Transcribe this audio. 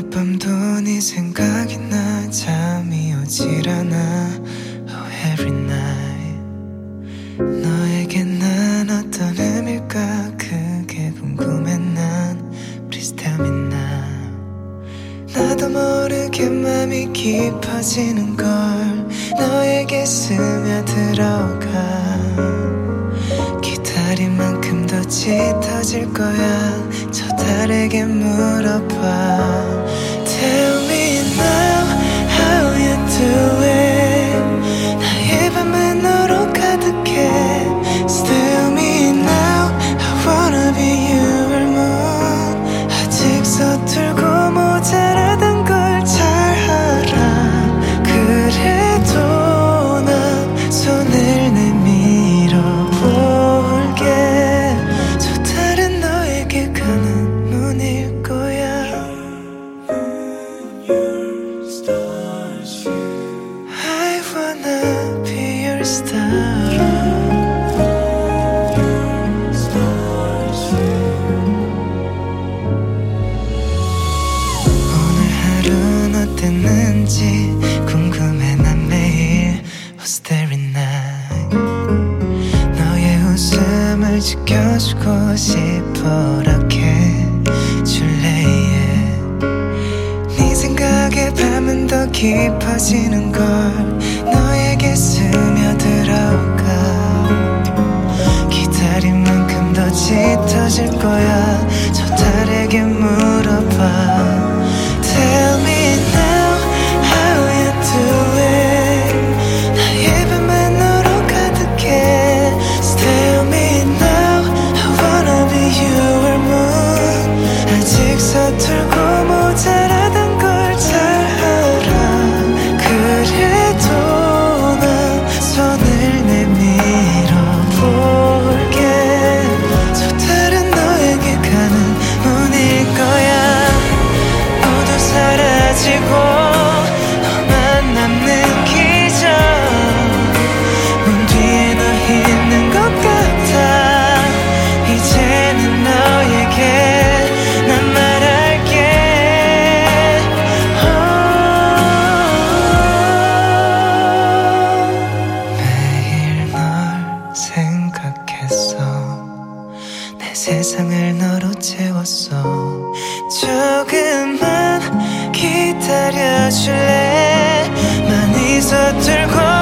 밤도 네 생각이 나 잠이 오질 않아 Oh every night 너에게 난 어떤 의미일까 그게 궁금해 난 Please tell me now 나도 모르게 맘이 깊어지는 걸 너에게 스며들어가 기다린 만큼 더 짙어질 거야 저 달에게 물어봐 Tell me now how you doing 나의 밤은 너로 가득해 Still me now I wanna be your moon 아직 서툴고 모자라던 걸 잘 알아 그래도 난 손을 내밀어 볼게 저 달은 너에게 가는 문일 거야 I wanna be your star 오늘 하루는 어땠는지 궁금해 난 매일 Was there a night 너의 웃음을 지켜주고 싶어 이렇게 줄래 네 생각에 밤은 더 깊어지는 걸 너에게 스며들어가 기다린 만큼 더 짙어질 거야 저 달에게 물어봐 Tell me now how you doing 나의 밤은 너로 가득해 Tell me now I wanna be your moon 아직 서툴고 모자라던 걸 잘 알아 그래도 난 손을 내밀어 볼게 저 달은 너에게 가는 문일 거야 모두 사라지고 너만 남는 기적 문 뒤에 너 있는 것 같아 이제는 너에게 난 말할게 매일 널 생각했어 내 세상을 너로 채웠어 조금만 기다려줄래 많이 서툴고